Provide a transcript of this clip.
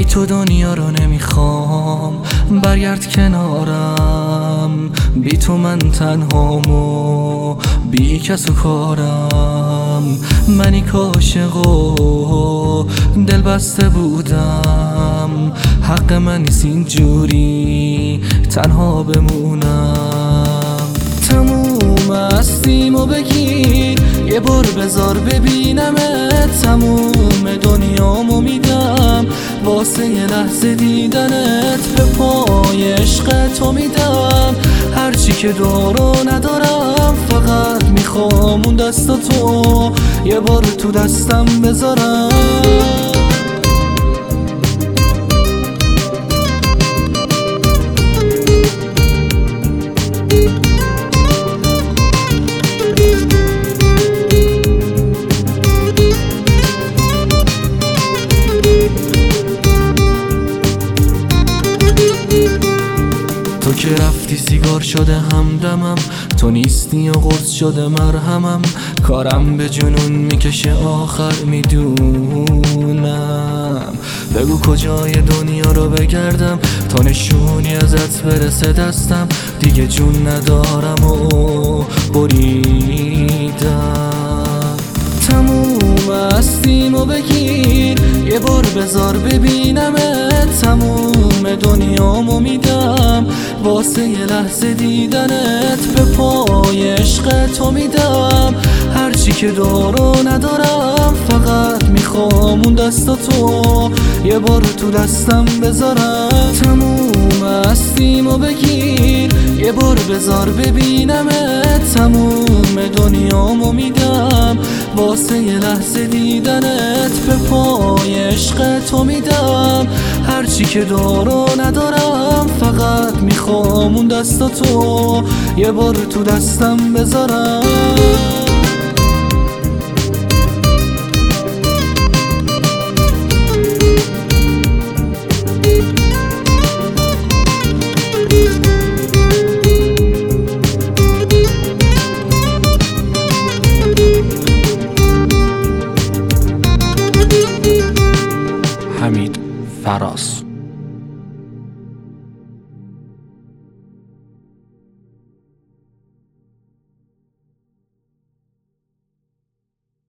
بی تو دنیا رو نمیخوام، برگرد کنارم. بی تو من تنهام و بی کس و کارم. منی کاشق و دل بسته بودم، حق من نیست اینجوری تنها بمونم. تموم هستیمو بگیر یه بار بذار ببینمت، تموم دنیامو میدم واسه یه لحظه دیدنت. به پای عشق تو میدم هرچی که دارو ندارم، فقط میخوام اون دست تو یه بار تو دستم بذارم. تو که رفتی سیگار شده همدمم، تو نیستی و قرص شده مرهمم. کارم به جنون میکشه آخر میدونم. بگو کجای دنیا رو بگردم تا نشونی ازت برسه دستم. دیگه جون ندارم و بریدم. تموم هستیمو بگیر یه بار بذار ببینمت، تموم دنیامو میدم واسه یه لحظه دیدنت. به پای عشق تو میدم هرچی که دارو ندارم، فقط میخوام اون دست تو یه بار تو دستم بذارم. تموم هستیمو بگیر یه بار بذار ببینمت، تموم دنیامو میدم واسه یه لحظه دیدنت. به پای عشق تو میدم هرچی که دارو ندارم، فقط میخوام اون دست تو یه بار تو دستم بذارم. حمید فراز.